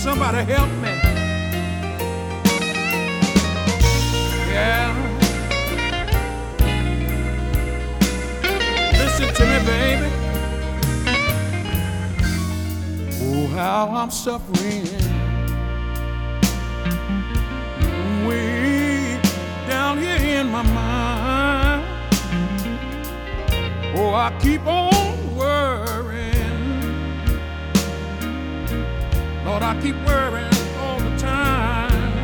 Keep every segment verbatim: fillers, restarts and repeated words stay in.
Somebody help me. Yeah. Listen to me, baby. Oh, how I'm suffering. Way down here in my mind. Oh, I keep on worrying. Lord, I keep worrying all the time.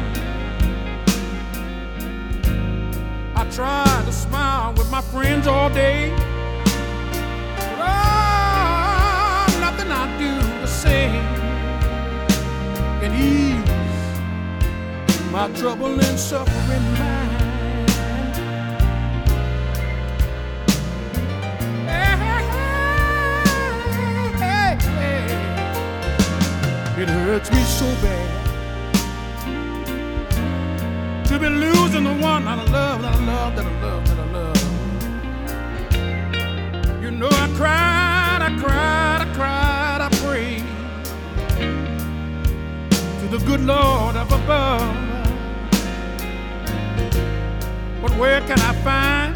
I try to smile with my friends all day, but oh, nothing I do to say can ease my trouble and suffering mind. It hurts me so bad to be losing the one that I love, that I love, that I love, that I love. You know I cried, I cried, I cried, I prayed to the good Lord up above. But where can I find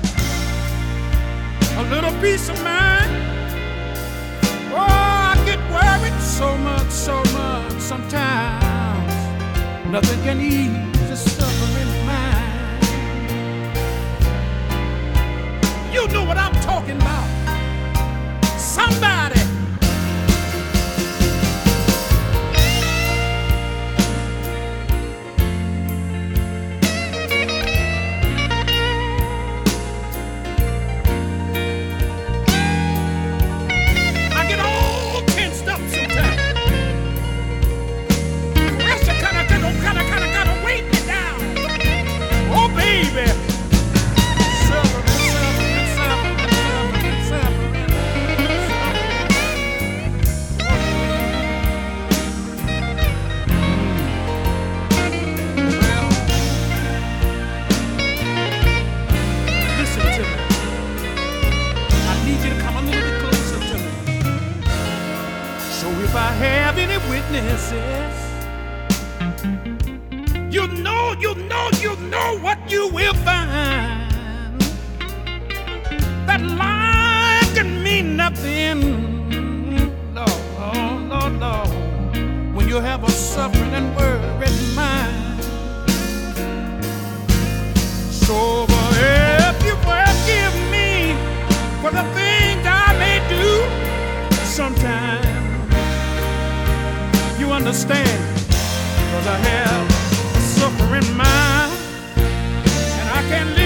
a little peace of mind? Oh, I get worried so much, so much. Sometimes nothing can ease the suffering mind. You know what I'm talking about. Somebody. If I have any witnesses, you know, you know, you know what you will find. That life can mean nothing, Lord, oh, Lord, Lord, when you have a suffering and worried mind. So if you forgive me for the things I may do sometimes, you understand, because I have a suffering mind, and I can't live